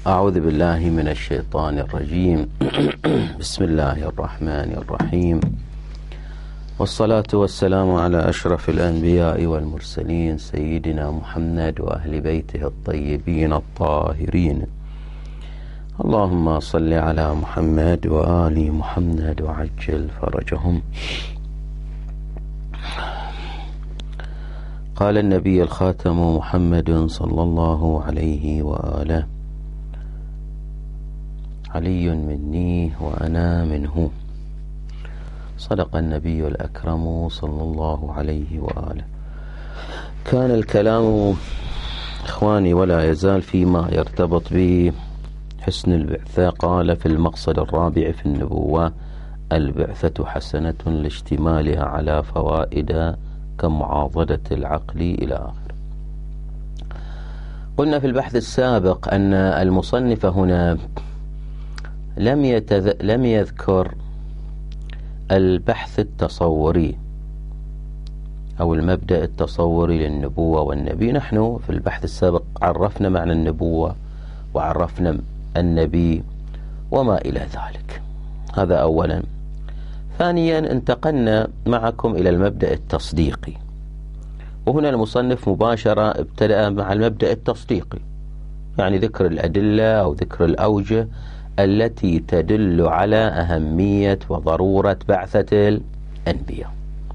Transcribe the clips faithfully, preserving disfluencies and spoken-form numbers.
أعوذ بالله من الشيطان الرجيم. بسم الله الرحمن الرحيم، والصلاة والسلام على أشرف الأنبياء والمرسلين سيدنا محمد وأهل بيته الطيبين الطاهرين. اللهم صل على محمد وآل محمد وعجل فرجهم. قال النبي الخاتم محمد صلى الله عليه وآله: علي مني وأنا منه. صدق النبي الأكرم صلى الله عليه وآله. كان الكلام إخواني ولا يزال فيما يرتبط بحسن البعثة. قال في المقصد الرابع في النبوة: البعثة حسنة لاشتمالها على فوائد كمعاضدة العقل إلى آخر. قلنا في البحث السابق أن المصنف هنا لم يتذ... لم يذكر البحث التصوري أو المبدأ التصوري للنبوة والنبي. نحن في البحث السابق عرفنا معنى النبوة وعرفنا النبي وما إلى ذلك. هذا أولا. ثانيا انتقلنا معكم إلى المبدأ التصديقي، وهنا المصنف مباشرة ابتدأ مع المبدأ التصديقي، يعني ذكر الأدلة أو ذكر الأوجه التي تدل على أهمية وضرورة بعثة الأنبياء.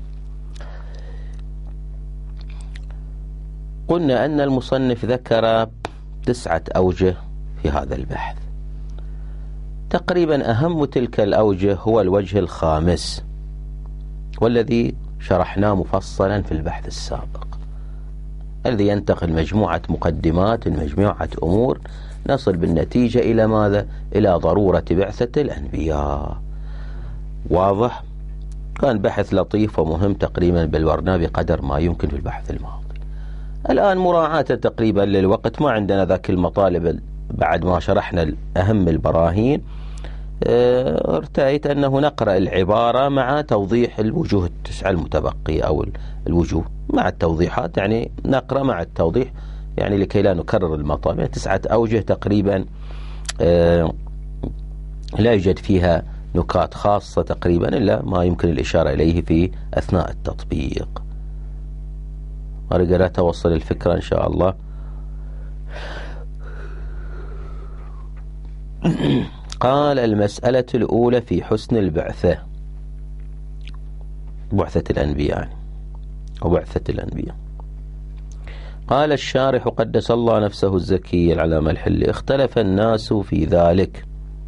قلنا أن المصنف ذكر تسعة أوجه في هذا البحث. تقريبا أهم تلك الأوجه هو الوجه الخامس، والذي شرحناه مفصلا في البحث السابق، الذي ينتقل مجموعة مقدمات مجموعة أمور نصل بالنتيجة إلى ماذا؟ إلى ضرورة بعثة الأنبياء. واضح؟ كان بحث لطيف ومهم، تقريبا بلورناه بقدر ما يمكن في البحث الماضي. الآن مراعاة تقريبا للوقت ما عندنا ذاك المطالب بعد ما شرحنا أهم البراهين. اه ارتأيت أنه نقرأ العبارة مع توضيح الوجوه التسعة المتبقية أو الوجوه مع التوضيحات، يعني نقرأ مع التوضيح يعني لكي لا نكرر المطالب. يعني تسعة أوجه تقريبا اه لا يوجد فيها نكات خاصة تقريبا إلا ما يمكن الإشارة إليه في أثناء التطبيق. أرجو لا توصل الفكرة إن شاء الله. قال: المسألة الأولى في حسن البعثة، بعثة الأنبياء يعني وبعثة الأنبياء. قال الشارح قدس الله نفسه الزكي العلامة الحلي: اختلف الناس في ذلك،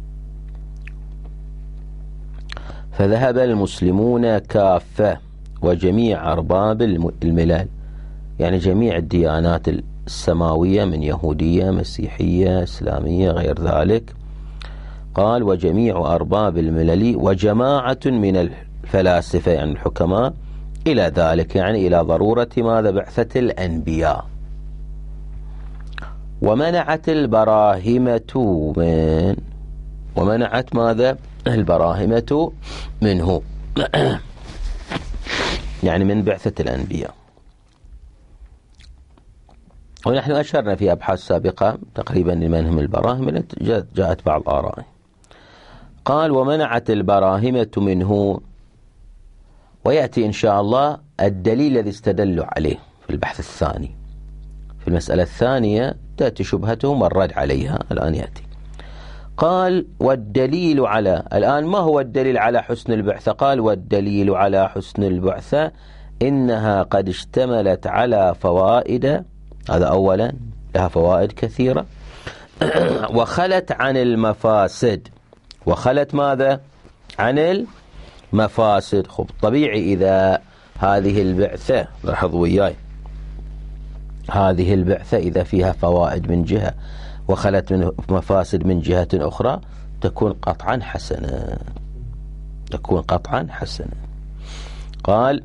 فذهب المسلمون كافة وجميع أرباب الملل، يعني جميع الديانات السماوية من يهودية مسيحية إسلامية غير ذلك. قال: وجميع أرباب الملل وجماعة من الفلاسفة يعني الحكماء إلى ذلك، يعني إلى ضرورة ماذا؟ بعثة الأنبياء. ومنعت البراهمة من ومنعت ماذا؟ البراهمة منه يعني من بعثة الأنبياء. ونحن أشرنا في أبحاث سابقة تقريبا لمن هم البراهمة، جاءت بعض آراء. قال: ومنعت البراهمة منه. ويأتي إن شاء الله الدليل الذي استدلوا عليه في البحث الثاني. في المسألة الثانية تأتي شبهتهم والرد عليها، الآن يأتي. قال: والدليل على الآن ما هو الدليل على حسن البعثة؟ قال: والدليل على حسن البعثة إنها قد اشتملت على فوائد. هذا أولا، لها فوائد كثيرة. وخلت عن المفاسد. وخلت ماذا؟ عن المفاسد. خب طبيعي إذا هذه البعثة، لاحظوا وياي، هذه البعثة إذا فيها فوائد من جهة وخلت من مفاسد من جهة أخرى تكون قطعا حسنة، تكون قطعا حسنة. قال: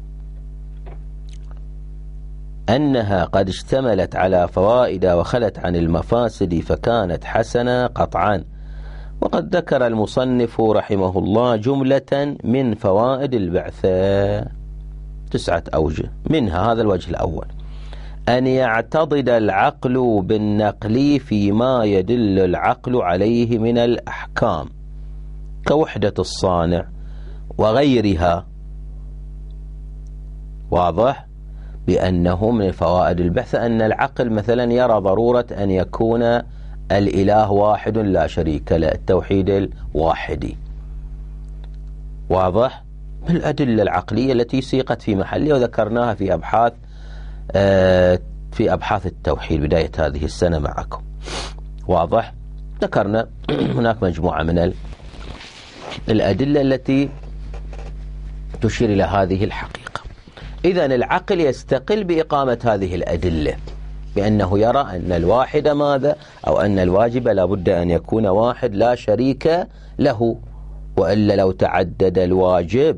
أنها قد اشتملت على فوائد وخلت عن المفاسد فكانت حسنة قطعا. وقد ذكر المصنف رحمه الله جملة من فوائد البعثة، تسعة أوجه، منها هذا الوجه الأول: أن يعتضد العقل بالنقل فيما يدل العقل عليه من الأحكام كوحدة الصانع وغيرها. واضح؟ بأنه من فوائد البحث أن العقل مثلا يرى ضرورة أن يكون الإله واحد لا شريك له، التوحيد الواحدي. واضح؟ بالأدلة العقلية التي سيقت في محلها وذكرناها في أبحاث في أبحاث التوحيد بداية هذه السنة معكم. واضح؟ ذكرنا هناك مجموعة من الأدلة التي تشير إلى هذه الحقيقة. إذن العقل يستقل بإقامة هذه الأدلة بأنه يرى أن الواحد ماذا؟ أو أن الواجب لابد أن يكون واحد لا شريك له، وإلا لو تعدد الواجب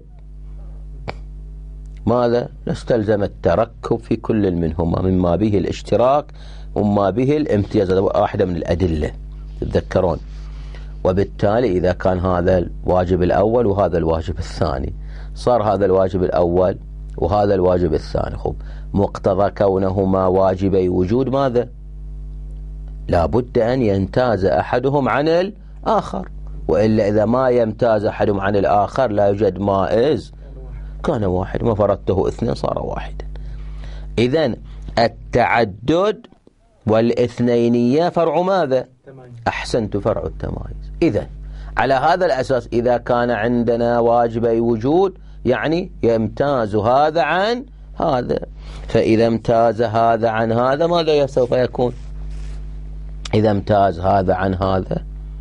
ماذا؟ لاستلزم التركب في كل منهما مما به الاشتراك وما به الامتياز. هذا واحدة من الأدلة تتذكرون. وبالتالي إذا كان هذا الواجب الأول وهذا الواجب الثاني، صار هذا الواجب الأول وهذا الواجب الثاني، خب مقتضى كونهما واجبي وجود ماذا؟ لابد أن يمتاز أحدهم عن الآخر، وإلا إذا ما يمتاز أحدهم عن الآخر لا يوجد مائز كان واحد، ما فرضته اثنين صار واحدا. إذن التعدد والاثنينية فرع ماذا؟ أحسنت، فرع التمايز. إذن على هذا الأساس إذا كان عندنا واجبي وجود يعني يمتاز هذا عن هذا، فإذا امتاز هذا عن هذا ماذا سوف يكون؟ إذا امتاز هذا عن هذا،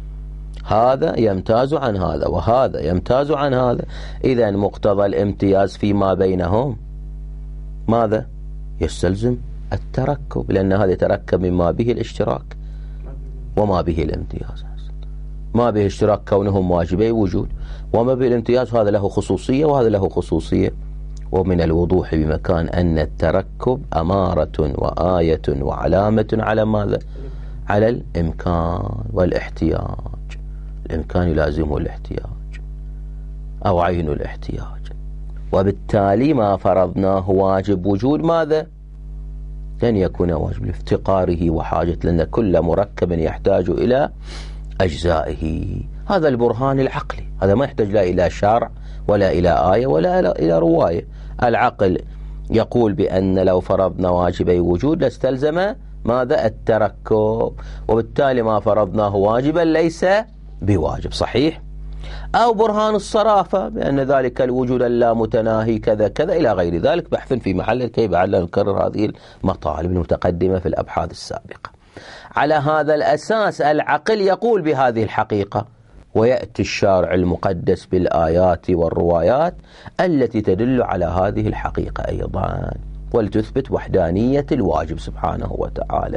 هذا يمتاز عن هذا وهذا يمتاز عن هذا. إذا مقتضى الامتياز فيما بينهم ماذا؟ يستلزم التركب، لأن هذا يتركب مما به الاشتراك وما به الامتياز. ما به اشتراك كونهم واجبي وجود، وما به الامتياز هذا له خصوصية وهذا له خصوصية. ومن الوضوح بمكان أن التركب أمارة وآية وعلامة على ماذا؟ على الإمكان والاحتياج. الإمكان يلازمه الاحتياج أو عين الاحتياج، وبالتالي ما فرضناه واجب وجود ماذا؟ لن يكون واجب لافتقاره وحاجة، لأن كل مركب يحتاج إلى أجزائه. هذا البرهان العقلي، هذا ما يحتاج لا إلى شرع ولا إلى آية ولا إلى رواية. العقل يقول بأن لو فرضنا واجبي وجود لاستلزم ماذا؟ التركب، وبالتالي ما فرضناه واجبا ليس بواجب. صحيح؟ أو برهان الصرافة بأن ذلك الوجود اللامتناهي كذا كذا إلى غير ذلك، بحث في محل كي بعد لا نكرر هذه المطالب المتقدمة في الأبحاث السابقة. على هذا الأساس العقل يقول بهذه الحقيقة، ويأتي الشارع المقدس بالآيات والروايات التي تدل على هذه الحقيقة أيضا، ولتثبت وحدانية الواجب سبحانه وتعالى.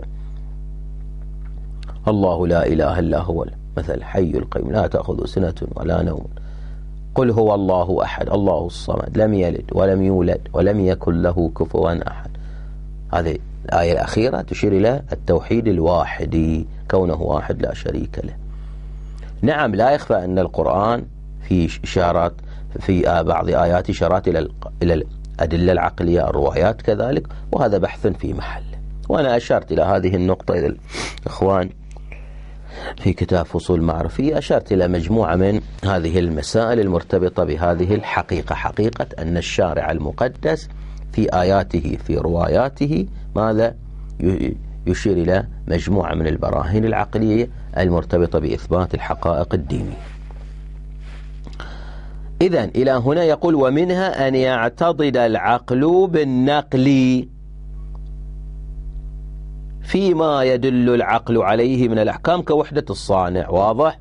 الله لا إله إلا هو مثل حي القيوم لا تأخذ سنة ولا نوم، قل هو الله أحد الله الصمد لم يلد ولم يولد ولم يكن له كفوا أحد. هذه الآية الأخيرة تشير إلى التوحيد الواحدي، كونه واحد لا شريك له. نعم، لا يخفى أن القرآن في إشارات في بعض آيات إشارات إلى إلى الأدلة العقلية، الروايات كذلك، وهذا بحث في محله. وأنا أشرت إلى هذه النقطة إلى الإخوان في كتاب فصول معرفية، أشرت إلى مجموعة من هذه المسائل المرتبطة بهذه الحقيقة، حقيقة أن الشارع المقدس في آياته في رواياته ماذا؟ يشير إلى مجموعة من البراهين العقلية المرتبطة بإثبات الحقائق الدينية. إذن إلى هنا يقول ومنها أن يعتضد العقل بالنقل فيما يدل العقل عليه من الأحكام كوحدة الصانع. واضح؟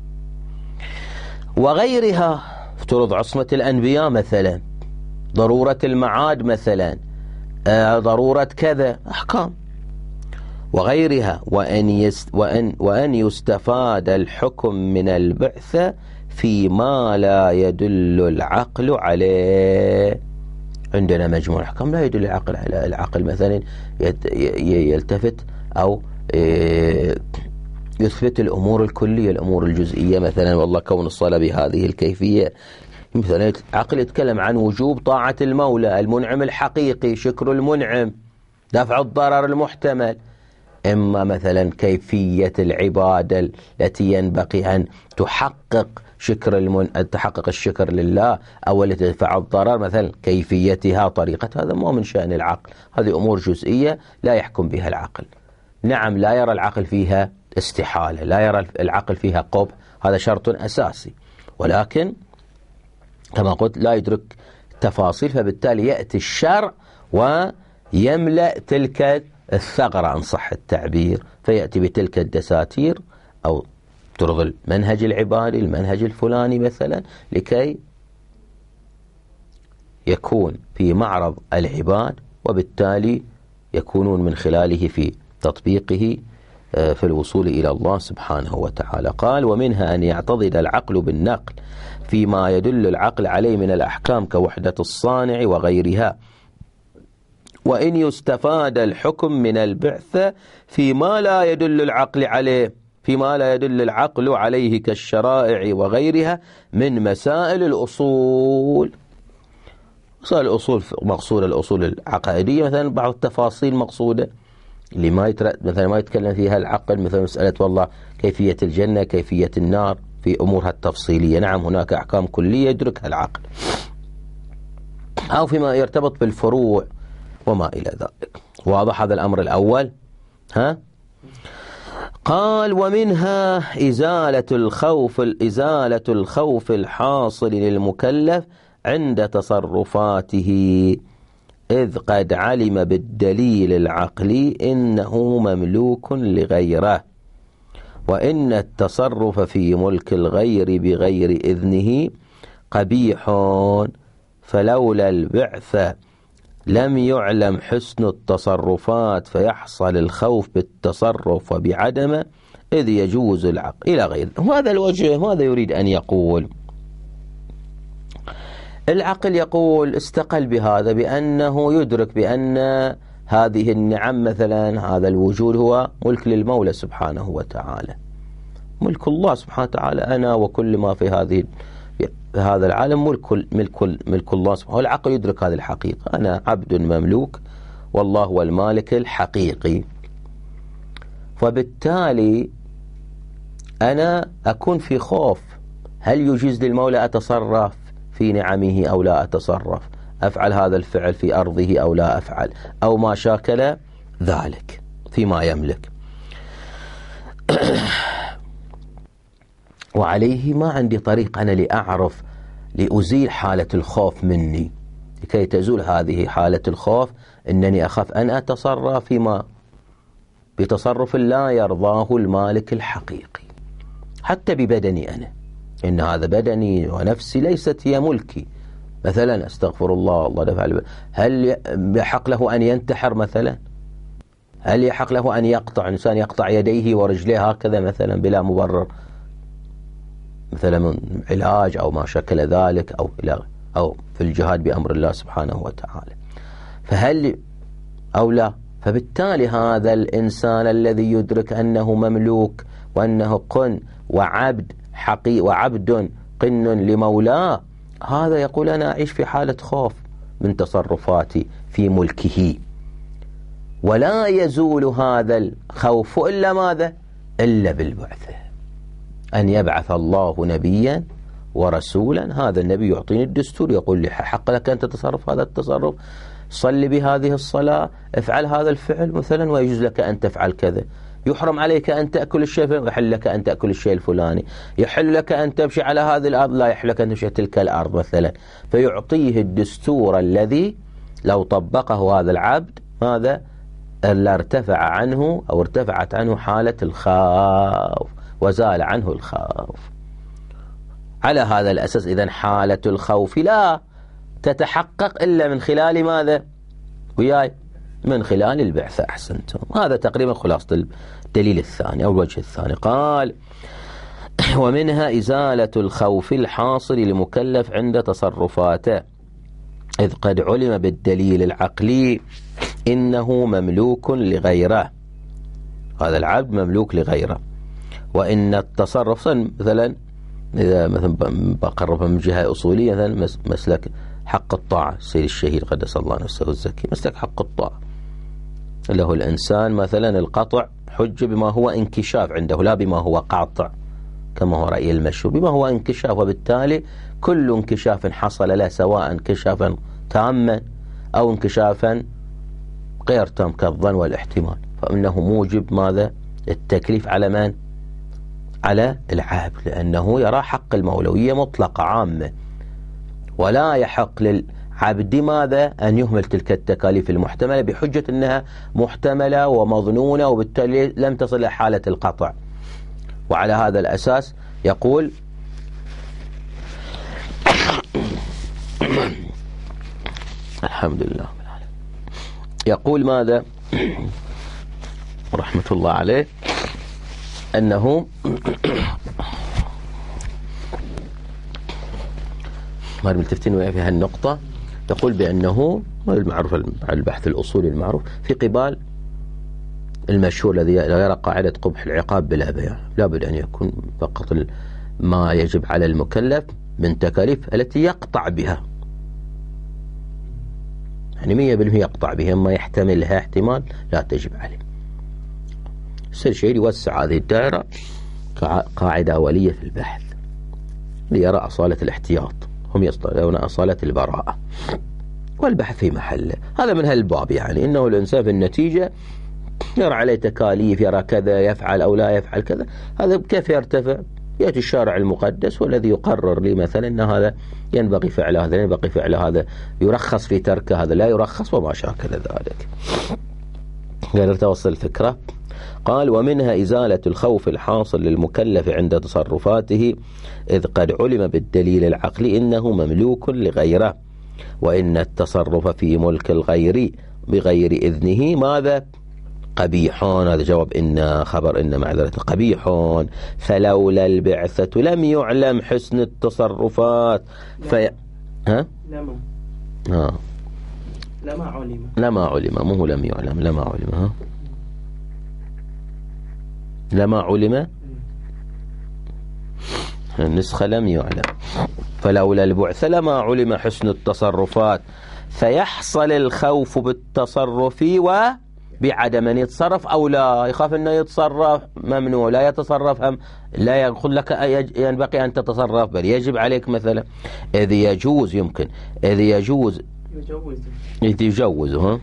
وغيرها، افترض عصمة الأنبياء مثلا، ضرورة المعاد مثلا، آه ضرورة كذا، أحكام. وغيرها وأن, يست وأن, وأن يستفاد الحكم من البعثة فيما لا يدل العقل عليه. عندنا مجموعة أحكام لا يدل العقل على العقل، مثلا يلتفت أو يثبت الأمور الكلية الأمور الجزئية، مثلا والله كون الصلاة بهذه الكيفية، مثلا عقل يتكلم عن وجوب طاعة المولى المنعم الحقيقي، شكر المنعم، دفع الضرر المحتمل، إما مثلا كيفية العبادة التي ينبغي أن تحقق شكر المن... أن تحقق الشكر لله، أو التي تدفع الضرر مثلا كيفيتها، طريقة، هذا مو من شأن العقل، هذه أمور جزئية لا يحكم بها العقل. نعم لا يرى العقل فيها استحالة، لا يرى العقل فيها قبح، هذا شرط أساسي، ولكن كما قلت لا يدرك تفاصيل، فبالتالي يأتي الشرع ويملأ تلك الثغرة إن صح التعبير، فيأتي بتلك الدساتير أو ترغل المنهج العبادي، المنهج الفلاني مثلا، لكي يكون في معرض العباد، وبالتالي يكونون من خلاله في تطبيقه في الوصول إلى الله سبحانه وتعالى. قال: ومنها أن يعتضد العقل بالنقل فيما يدل العقل عليه من الأحكام كوحدة الصانع وغيرها، وإن يستفاد الحكم من البعثة فيما لا يدل العقل عليه فيما لا يدل العقل عليه كالشرائع وغيرها من مسائل الأصول. مسائل الأصول مقصودة الأصول العقائدية، مثلا بعض التفاصيل مقصودة اللي ما يتر... مثلا ما يتكلم فيها العقل، مثلا مسألة والله كيفية الجنة، كيفية النار، في أمورها التفصيلية. نعم هناك أحكام كلية يدركها العقل، أو فيما يرتبط بالفروع وما إلى ذلك. واضح هذا الأمر الأول؟ ها؟ قال: ومنها إزالة الخوف إزالة الخوف الحاصل للمكلف عند تصرفاته، إذ قد علم بالدليل العقلي إنه مملوك لغيره، وإن التصرف في ملك الغير بغير إذنه قبيح، فلولا البعث لم يعلم حسن التصرفات فيحصل الخوف بالتصرف وبعدمه، إذ يجوز العقل إلى غيره. وهذا الوجه ماذا يريد أن يقول؟ العقل يقول استقل بهذا بأنه يدرك بأن هذه النعم مثلا، هذا الوجود هو ملك للمولى سبحانه وتعالى، ملك الله سبحانه وتعالى. أنا وكل ما في هذه هذا العالم ملك ملك ملك الله سبحانه. العقل يدرك هذه الحقيقة، أنا عبد مملوك والله هو المالك الحقيقي، وبالتالي أنا أكون في خوف، هل يجوز للمولى أتصرف في نعمه أو لا أتصرف، أفعل هذا الفعل في أرضه أو لا أفعل، أو ما شاكل ذلك فيما يملك. وعليه ما عندي طريق أنا لأعرف لأزيل حالة الخوف مني، لكي تزول هذه حالة الخوف أنني أخاف أن أتصرف فيما بتصرف لا يرضاه المالك الحقيقي، حتى ببدني أنا، إن هذا بدني ونفسي ليست هي ملكي. مثلا استغفر الله الله دفع، هل يحق له أن ينتحر مثلا؟ هل يحق له أن يقطع إنسان يقطع يديه ورجليه هكذا مثلا بلا مبرر، مثلا من علاج أو ما شكل ذلك، أو إلى أو في الجهاد بأمر الله سبحانه وتعالى، فهل أو لا؟ فبالتالي هذا الإنسان الذي يدرك أنه مملوك وأنه قن وعبد حقي وعبد قن لمولاه، هذا يقول أنا أعيش في حالة خوف من تصرفاتي في ملكه، ولا يزول هذا الخوف إلا ماذا؟ إلا بالبعثة، أن يبعث الله نبيا ورسولا. هذا النبي يعطيني الدستور، يقول لي حق لك أن تتصرف هذا التصرف، صل بهذه الصلاة، افعل هذا الفعل مثلا، ويجوز لك أن تفعل كذا، يحرم عليك أن تأكل الشيء الفلاني ويحل لك أن تأكل الشيء الفلاني، يحل لك أن تمشي على هذه الأرض لا يحل لك أن تمشي تلك الأرض مثلا. فيعطيه الدستور الذي لو طبقه هذا العبد ماذا؟ ألا ارتفع عنه أو ارتفعت عنه حالة الخوف وزال عنه الخوف. على هذا الأساس إذن حالة الخوف لا تتحقق إلا من خلال ماذا؟ وياي من خلال البعثة. أحسنتم. هذا تقريبا خلاصة الدليل الثاني أو الوجه الثاني. قال: ومنها إزالة الخوف الحاصل لمكلف عند تصرفاته، إذ قد علم بالدليل العقلي إنه مملوك لغيره، هذا العبد مملوك لغيره، وإن التصرف مثلا إذا مثلا بقربها من جهة أصولية مثلا مسلك حق الطاعة، السيد الشهيد قدس الله نفسه الزكي، مسلك حق الطاعة، له الإنسان مثلا القطع حج بما هو انكشاف عنده لا بما هو قاطع كما هو رأي المشهور، بما هو انكشاف، وبالتالي كل انكشاف حصل له سواء انكشافا تاما أو انكشافا غير تام كالظن والاحتمال فإنه موجب ماذا؟ التكليف على من؟ على العبد، لأنه يرى حق المولوية مطلقة عامة، ولا يحق للعبد ماذا؟ أن يهمل تلك التكاليف المحتملة بحجة أنها محتملة ومظنونة وبالتالي لم تصل إلى حالة القطع. وعلى هذا الأساس يقول الحمد لله يقول ماذا رحمة الله عليه أنه ما ملتفتين وياه في هالنقطة، يقول بأنه المعروف البحث الأصولي المعروف في قبال المشهور الذي يرى قاعدة قبح العقاب بلا بيع، لا بد أن يكون فقط ما يجب على المكلف من تكاليف التي يقطع بها، يعني مية بالمية يقطع بها، ما يحتملها احتمال لا تجب عليه. يصير شيء يوسع هذه الدائرة قاعدة أولية في البحث ليرى أصالة الاحتياط، هم يصطلحون أصالة البراءة، والبحث في محله. هذا من هالباب، يعني إنه الإنسان في النتيجة يرى عليه تكاليف، يرى كذا يفعل أو لا يفعل كذا، هذا كيف يرتفع؟ يأتي الشارع المقدس والذي يقرر لي مثلا أن هذا ينبغي فعل هذا، ينبغي فعل هذا، يرخص في تركه، هذا لا يرخص، وما شاكل ذلك. قال توصل الفكرة. قال ومنها إزالة الخوف الحاصل للمكلف عند تصرفاته، إذ قد علم بالدليل العقلي إنه مملوك لغيره، وإن التصرف في ملك الغير بغير إذنه ماذا؟ قبيح. هذا جواب إن، خبر إن معذرة قبيح، فلولا البعثة لم يعلم حسن التصرفات في... ها؟ لما ها لما علم لما علم مو لم يعلم، لما علم. ها لما علم النسخة لم يعلم، فلولا البعث لما علم حسن التصرفات فيحصل الخوف بالتصرف وبعدم أن يتصرف أو لا، يخاف أنه يتصرف ممنوع، لا يتصرف هم لا يقول لك ينبغي أن تتصرف بل يجب عليك مثلا، إذ يجوز يمكن إذ يجوز يجوز إذ يجوز ها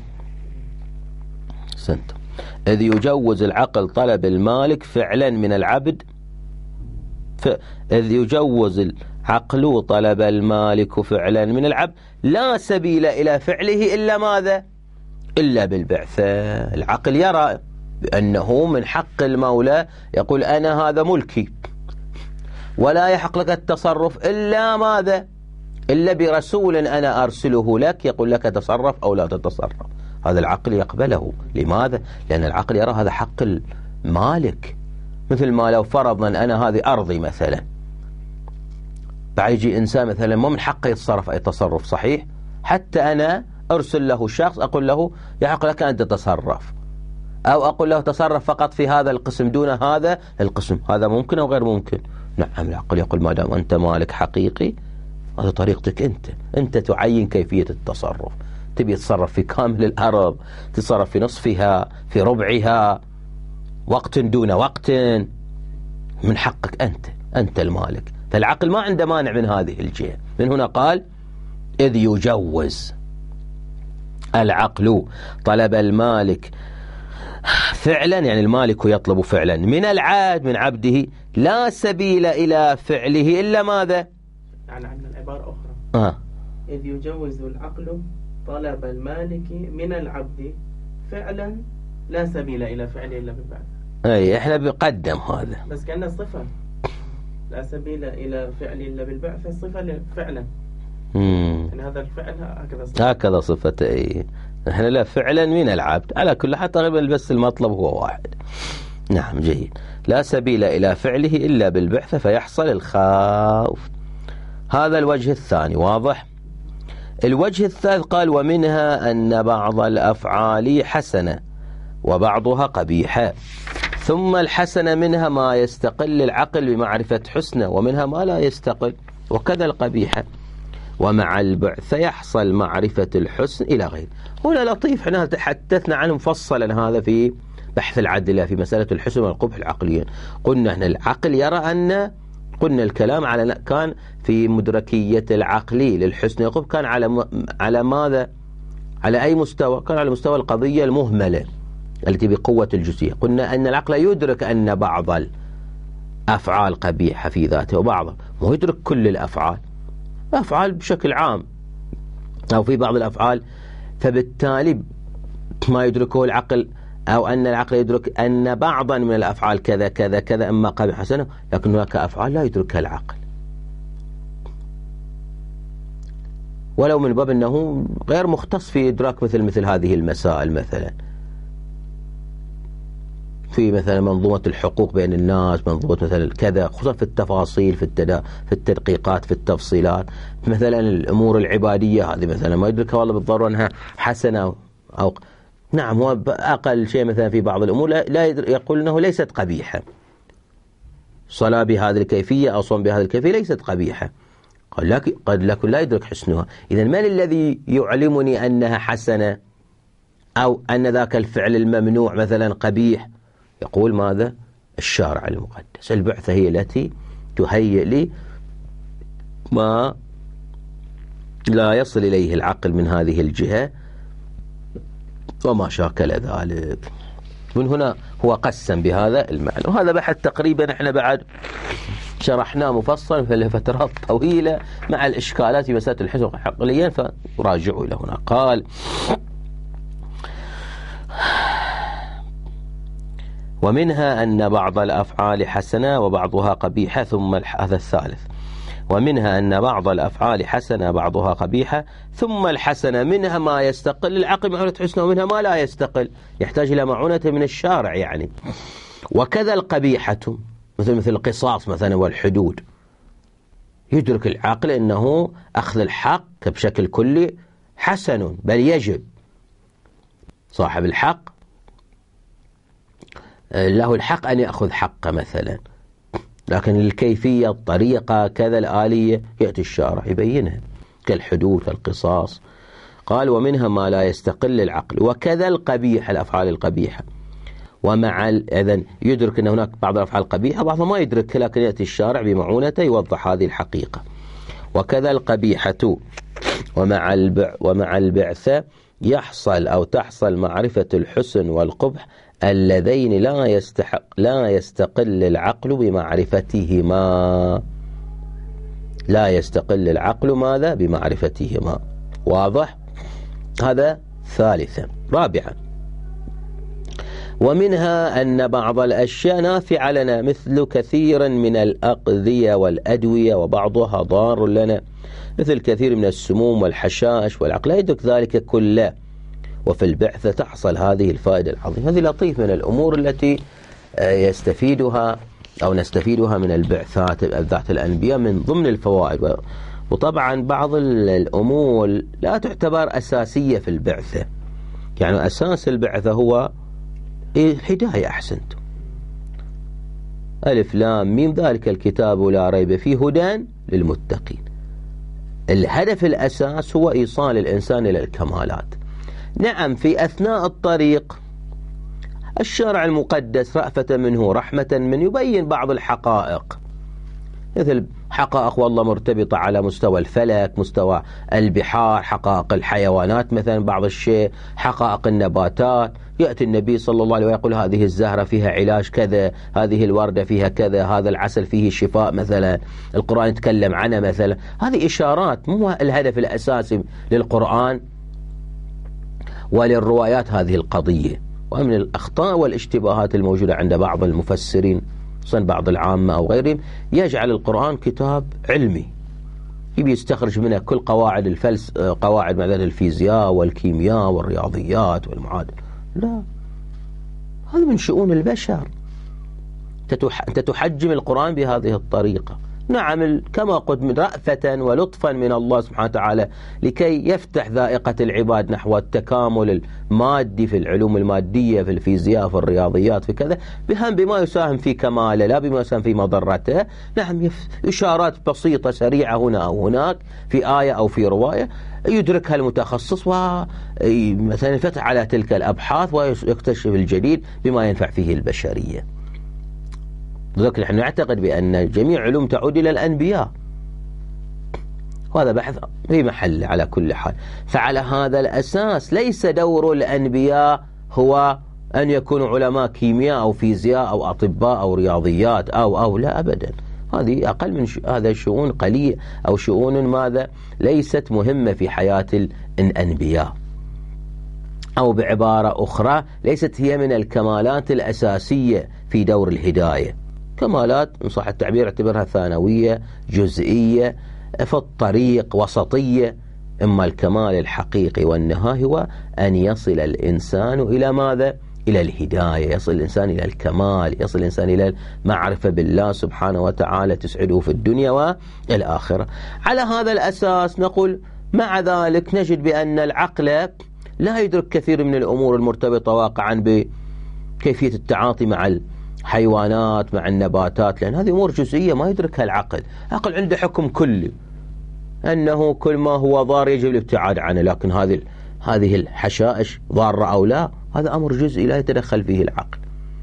سنت إذ يجوز العقل طلب المالك فعلا من العبد، ف... إذ يجوز العقل طلب المالك فعلا من العبد لا سبيل إلى فعله إلا ماذا؟ إلا بالبعثة. العقل يرى بأنه من حق المولى، يقول أنا هذا ملكي ولا يحق لك التصرف إلا ماذا؟ إلا برسول أنا أرسله لك يقول لك تصرف أو لا تتصرف. هذا العقل يقبله. لماذا؟ لأن العقل يرى هذا حق المالك، مثل ما لو فرضنا أنا هذه أرضي مثلا، بعيجي إنسان مثلا ما من حقه يتصرف أي تصرف صحيح، حتى أنا أرسل له شخص أقول له يحق لك أن تتصرف، أو أقول له تصرف فقط في هذا القسم دون هذا القسم، هذا ممكن أو غير ممكن؟ نعم. العقل يقول ما دام أنت مالك حقيقي هذا طريقتك أنت أنت تعين كيفية التصرف، تبي تتصرف في كامل الأرض، تتصرف في نصفها، في ربعها، وقت دون وقت، من حقك أنت أنت المالك. فالعقل ما عنده مانع من هذه الجهة. من هنا قال إذ يجوز العقل طلب المالك فعلا، يعني المالك يطلب فعلا من العبد من عبده لا سبيل إلى فعله إلا ماذا؟ يعني عندنا العبارة أخرى آه. إذ يجوز العقل طلب المالك من العبد فعلا لا سبيل إلى فعله إلا بالبعث. أي إحنا بقدم هذا بس كأنه صفة، لا سبيل إلى فعله إلا بالبعث الصفة فعلا. مم. يعني هذا الفعل هكذا صفة، هكذا صفة. أي إحنا لا فعلا من العبد على كل حال تقريبا، بس المطلب هو واحد. نعم جيد. لا سبيل إلى فعله إلا بالبعث فيحصل الخوف. هذا الوجه الثاني واضح. الوجه الثالث قال ومنها أن بعض الأفعال حسنة وبعضها قبيحة، ثم الحسن منها ما يستقل العقل بمعرفة حسنه، ومنها ما لا يستقل، وكذا القبيحة. ومع البعثة يحصل معرفة الحسن إلى غيره. هنا لطيف، احنا تحدثنا عنه مفصلا هذا في بحث العدلة في مسألة الحسن والقبح العقليا. قلنا أن العقل يرى أن قلنا الكلام على كان في مدركية العقلي للحسن والقبح كان على على ماذا؟ على أي مستوى؟ كان على مستوى القضية المهملة التي بقوة الجزئية. قلنا أن العقل يدرك أن بعض الأفعال قبيحة في ذاته وبعضها، مو يدرك كل الأفعال، أفعال بشكل عام أو في بعض الأفعال، فبالتالي ما يدركه العقل، أو أن العقل يدرك أن بعضا من الأفعال كذا كذا كذا أما قبيح حسنة، لكن هناك أفعال لا يدركها العقل، ولو من باب أنه غير مختص في إدراك مثل مثل هذه المسائل. مثلا في مثلا منظومة الحقوق بين الناس، منظومة مثلا كذا، خصوصا في التفاصيل، في التدا في التدقيقات، في التفصيلات. مثلا الأمور العبادية هذه مثلا ما يدركها والله بالضرورة أنها حسنة أو نعم، هو أقل شيء مثلا في بعض الأمور لا يقول أنه ليست قبيحة، صلاة بهذه الكيفية أو صوم بهذه الكيفية ليست قبيحة، قد لكن لا يدرك حسنها. إذن من الذي يعلمني أنها حسنة أو أن ذاك الفعل الممنوع مثلا قبيح؟ يقول ماذا؟ الشارع المقدس. البعثة هي التي تهيئ لي ما لا يصل إليه العقل من هذه الجهة وما شاكل ذلك. من هنا هو قسم بهذا المعنى، وهذا بحث تقريبا احنا بعد شرحناه مفصل في فترات طويلة مع الإشكالات في مسألة الحسن عقليا، فراجعوا إلى هنا. قال: ومنها أن بعض الأفعال حسنة وبعضها قبيحة، ثم هذا الثالث، ومنها أن بعض الأفعال حسنة بعضها قبيحة، ثم الحسنة منها ما يستقل العقل معونة حسنه، ومنها ما لا يستقل يحتاج إلى معونة من الشارع يعني. وكذا القبيحة مثل مثل القصاص مثلا والحدود، يدرك العقل أنه أخذ الحق بشكل كلي حسن، بل يجب، صاحب الحق له الحق أن يأخذ حقه مثلا، لكن الكيفية، الطريقة، كذا الآلية يأتي الشارع يبينها، كالحدود القصاص. قال: ومنها ما لا يستقل العقل، وكذا القبيح، الأفعال القبيحة. ومع إذن يدرك أن هناك بعض الأفعال القبيحة بعضها ما يدرك، لكن يأتي الشارع بمعونته يوضح هذه الحقيقة. وكذا القبيحة ومع البع ومع البعثة يحصل أو تحصل معرفة الحسن والقبح اللذين لا يستحق لا يستقل العقل بمعرفتهما. لا يستقل العقل ماذا؟ بمعرفتهما. واضح؟ هذا ثالثا. رابعا: ومنها أن بعض الأشياء نافعة لنا مثل كثيرا من الأغذية والأدوية، وبعضها ضار لنا مثل كثير من السموم والحشائش، والعقل لا يدرك ذلك كله. وفي البعثة تحصل هذه الفائدة العظيمة. هذه لطيف من الأمور التي يستفيدها أو نستفيدها من البعثات ذات الأنبياء من ضمن الفوائد. وطبعا بعض الأمور لا تعتبر أساسية في البعثة، يعني أساس البعثة هو الهداية. أحسنتم، ألف لام ميم ذلك الكتاب لا ريب فيه هدى للمتقين. الهدف الأساس هو إيصال الإنسان إلى الكمالات. نعم، في أثناء الطريق الشرع المقدس رأفة منه رحمة منه يبين بعض الحقائق، مثل حقائق والله مرتبطة على مستوى الفلك، مستوى البحار، حقائق الحيوانات مثلا بعض الشيء، حقائق النباتات. يأتي النبي صلى الله عليه وسلم ويقول هذه الزهرة فيها علاج كذا، هذه الوردة فيها كذا، هذا العسل فيه شفاء مثلا، القرآن يتكلم عنه مثلا. هذه إشارات، مو الهدف الأساسي للقرآن وللروايات هذه القضية. ومن الأخطاء والاشتباهات الموجودة عند بعض المفسرين خصوصا بعض العامة أو غيرهم، يجعل القرآن كتاب علمي يبي يستخرج منه كل قواعد الفلس قواعد مثلا الفيزياء والكيمياء والرياضيات والمعادن. لا، هذا من شؤون البشر. أنت تحجم القرآن بهذه الطريقة. نعم كما قلت من رأفة ولطفا من الله سبحانه وتعالى لكي يفتح ذائقة العباد نحو التكامل المادي في العلوم المادية في الفيزياء في الرياضيات في كذا، بهم بما يساهم في كماله لا بما يساهم في مضرته. نعم إشارات بسيطة سريعة هنا أو هناك في آية أو في رواية يدركها المتخصص ومثلا يفتح على تلك الأبحاث ويكتشف الجديد بما ينفع فيه البشرية. لذلك نحن نعتقد بأن جميع علوم تعود إلى الأنبياء، وهذا بحث في محل على كل حال. فعلى هذا الأساس ليس دور الأنبياء هو أن يكونوا علماء كيمياء أو فيزياء أو أطباء أو رياضيات أو أو لا أبدا، هذه أقل من ش... هذا شؤون قليل أو شؤون ماذا ليست مهمة في حياة الأنبياء، أو بعبارة أخرى ليست هي من الكمالات الأساسية في دور الهداية. كمالات إن صح التعبير اعتبرها ثانوية جزئية في الطريق وسطية. إما الكمال الحقيقي والنهائي هو أن يصل الإنسان إلى ماذا؟ إلى الهداية، يصل الإنسان إلى الكمال، يصل الإنسان إلى المعرفة بالله سبحانه وتعالى تسعده في الدنيا والآخرة. على هذا الأساس نقول مع ذلك نجد بأن العقل لا يدرك كثير من الأمور المرتبطة واقعا بكيفية التعاطي مع الحيوانات مع النباتات، لأن هذه أمور جزئية ما يدركها العقل. العقل عنده حكم كلي أنه كل ما هو ضار يجب الابتعاد عنه، لكن هذه هذه الحشائش ضارة أو لا هذا أمر جزئي لا يتدخل فيه العقل.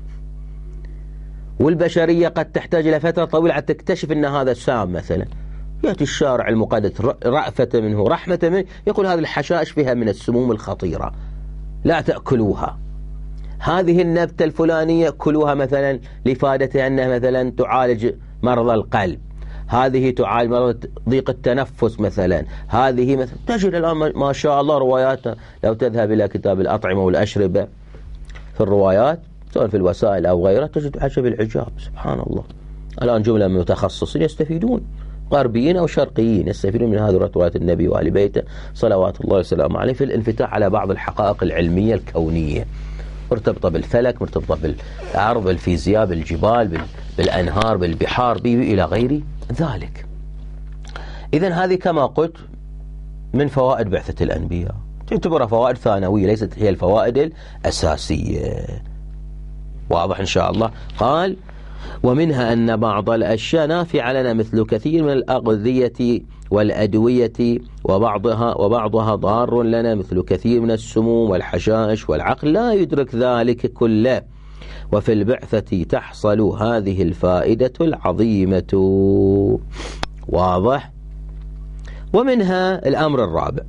والبشرية قد تحتاج إلى فترة طويلة حتى تكتشف أن هذا سام مثلا، يأتي الشارع المقدس رأفة منه رحمة منه يقول هذه الحشائش فيها من السموم الخطيرة لا تأكلوها، هذه النبتة الفلانية كلوها مثلا لفائدتها أنها مثلا تعالج مرض القلب، هذه تعالج مرض ضيق التنفس مثلا، هذه مثلا. تجد الآن ما شاء الله روايات، لو تذهب إلى كتاب الأطعمة والأشربة في الروايات سواء في الوسائل أو غيرها تجد عجب العجاب سبحان الله. الآن جملة من المتخصصين يستفيدون غربيين أو شرقيين يستفيدون من هذه روايات النبي وآل بيته صلوات الله وسلامه عليه في الانفتاح على بعض الحقائق العلمية الكونية مرتبطة بالفلك، مرتبطة بالأرض، بالفيزياء، بالجبال، بالأنهار، بالبحار إلى غير ذلك. إذن هذه كما قلت من فوائد بعثة الأنبياء، تعتبرها فوائد ثانوية ليست هي الفوائد الأساسية. واضح إن شاء الله. قال ومنها أن بعض الأشياء نافعة لنا مثل كثير من الأغذية والأدوية، وبعضها وبعضها ضار لنا مثل كثير من السموم والحشائش، والعقل لا يدرك ذلك كله، وفي البعثة تحصل هذه الفائدة العظيمة. واضح. ومنها الأمر الرابع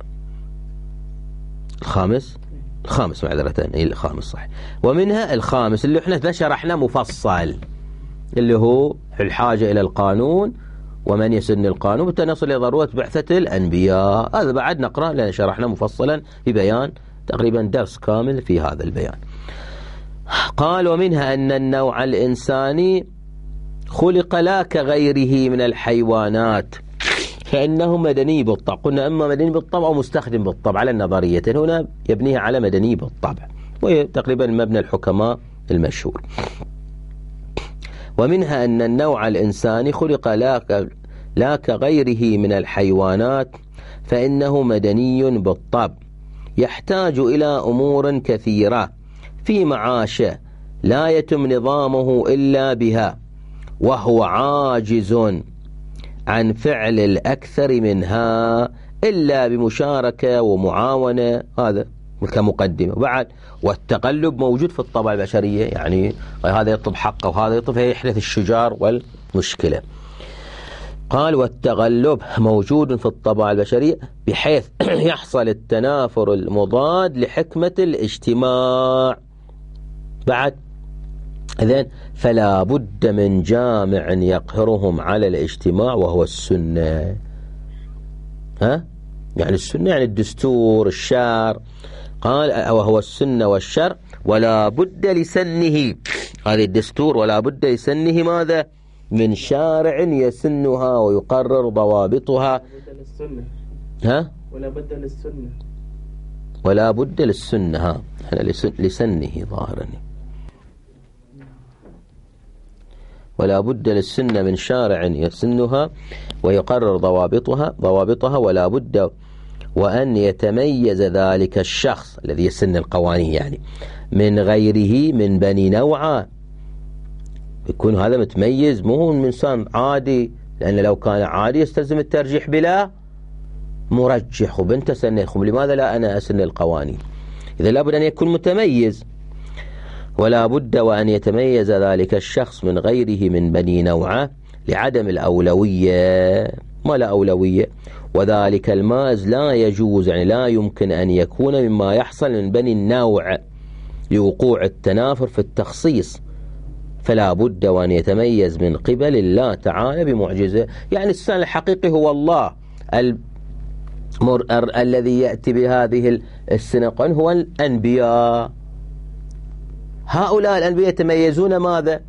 الخامس الخامس معذرة إيه الخامس صح. ومنها الخامس اللي احنا شرحنا مفصل اللي هو الحاجة إلى القانون ومن يسن القانون بالتنصل إلى ضرورة بعثة الأنبياء. هذا بعد نقرأ لأن شرحنا مفصلا ببيان تقريبا درس كامل في هذا البيان. قال ومنها أن النوع الإنساني خلق لا كغيره من الحيوانات فإنه مدني بالطبع. قلنا أما مدني بالطبع أو مستخدم بالطبع على النظرية، هنا يبنيها على مدني بالطبع وهي تقريبا مبنى الحكماء المشهور. ومنها أن النوع الإنساني خلق لا كغيره من الحيوانات فإنه مدني بالطبع يحتاج إلى أمور كثيرة في معاشه لا يتم نظامه إلا بها، وهو عاجز عن فعل الأكثر منها إلا بمشاركة ومعاونة. هذا كمقدمة. بعد والتقلب موجود في الطبع البشرية، يعني هذا يطلب حقه وهذا يطلب يحدث الشجار والمشكلة. قال والتغلب موجود في الطبع البشرية بحيث يحصل التنافر المضاد لحكمة الاجتماع. بعد إذن فلا بد من جامع يقهرهم على الاجتماع وهو السنة. ها يعني السنة يعني الدستور الشرع. قال وهو السنة والشرع ولا بد لسنه، هذه الدستور ولا بد لسنه ماذا؟ من شارع يسنها ويقرر ضوابطها. ها ولا بد للسنة ولا بد للسنة ها لسنه ظاهرا. ولا بد للسنة من شارع يسنها ويقرر ضوابطها ضوابطها ولا بد وأن يتميز ذلك الشخص الذي يسن القوانين يعني من غيره من بني نوعه، يكون هذا متميز، مو من إنسان عادي، لأن لو كان عادي يستلزم الترجيح بلا مرجح. وبنت سنكم لماذا لا أنا أسن القوانين؟ إذا لابد أن يكون متميز. ولا بد وأن يتميز ذلك الشخص من غيره من بني نوعه لعدم الأولوية. ما لا أولوية؟ وذلك الماز لا يجوز، يعني لا يمكن أن يكون مما يحصل من بني النوع لوقوع التنافر في التخصيص، فلا بد وأن يتميز من قبل الله تعالى بمعجزة. يعني السنة الحقيقي هو الله المر... الذي يأتي بهذه السنة هو الأنبياء. هؤلاء الأنبياء يتميزون ماذا؟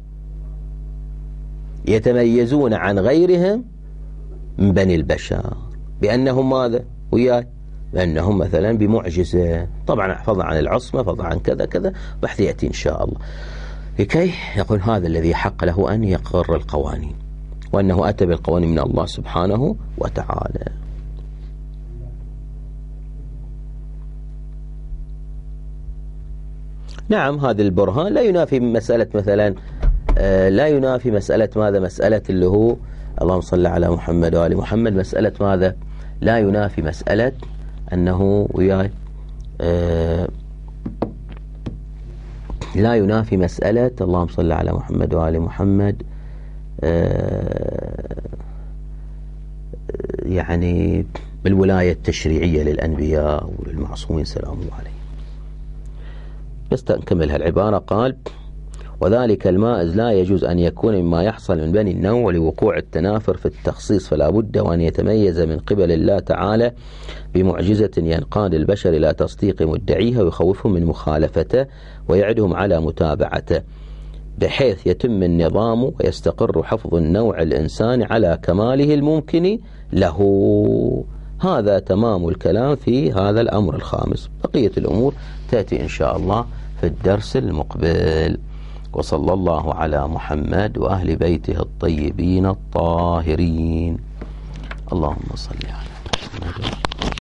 يتميزون عن غيرهم من بني البشر بأنهم ماذا؟ وياي بأنهم مثلا بمعجزة، طبعا فضلا عن العصمة، فضلا عن كذا كذا، بحث يأتي إن شاء الله، لكي يقول هذا الذي حق له أن يقر القوانين، وأنه أتى بالقوانين من الله سبحانه وتعالى. نعم، هذا البرهان لا ينافي مسألة مثلا آه لا ينافي مسألة ماذا؟ مسألة اللي هو اللهم صل على محمد وآل محمد، مسألة ماذا؟ لا ينافي مسألة أنه وياي آه لا ينافي مسألة اللهم صل على محمد وآل محمد آه يعني بالولاية التشريعية للأنبياء وللمعصومين سلام الله عليهم. بس نكمل هالعبارة. قال وذلك المائز لا يجوز أن يكون مما يحصل من بني النوع لوقوع التنافر في التخصيص، فلا بد وأن يتميز من قبل الله تعالى بمعجزة ينقاد البشر إلى تصديق مدعيها ويخوفهم من مخالفته ويعدهم على متابعته، بحيث يتم النظام ويستقر حفظ النوع الإنساني على كماله الممكن له. هذا تمام الكلام في هذا الأمر الخامس. بقية الأمور تأتي إن شاء الله في الدرس المقبل. وصلى الله على محمد وأهل بيته الطيبين الطاهرين. اللهم صل على محمد.